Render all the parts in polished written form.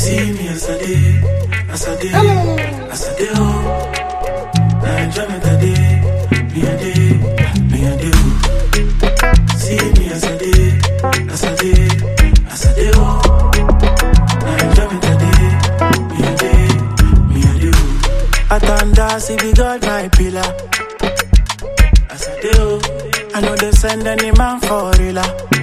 See me as I did, as I did, as I did, oh. Now enjoyment I did, me a day, me a day, oh. See me as I did, as I did, as I did, oh. Now enjoyment I did, me a day, me a day, oh. I thunder, see be God my pillar. As I did, oh. I know they send any man for real.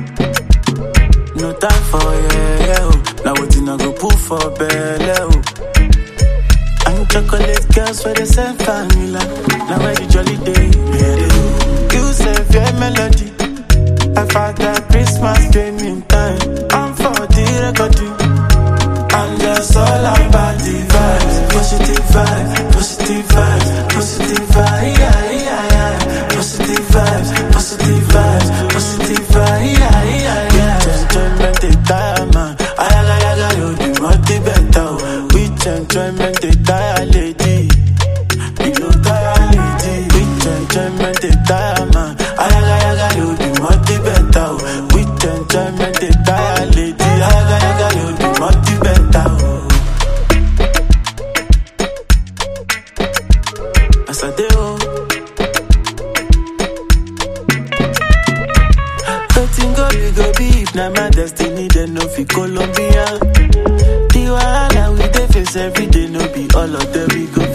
No time for oh. Now what you not go put for belly, oh. I'm chocolate girls where they send vanilla. Now where the jolly day, yeah. You save your melody. I found that Christmas gaming time. I'm for the recording. I'm just all about the vibes. Positive vibes, positive vibes, positive vibes, yeah, yeah, yeah. Positive vibes, positive vibes, positive vibes, yeah, yeah, yeah. Enjoyment they tire man. Ayaga you the multi better. With enjoyment they tire lady. You know tire lady. With enjoyment they tire man. Ayaga you the multi better. With enjoyment they tire lady. Ayaga you the multi better. As I do. We go be if na my destiny, then no fi Colombia. The wahala we dey face every day, no be all of them we go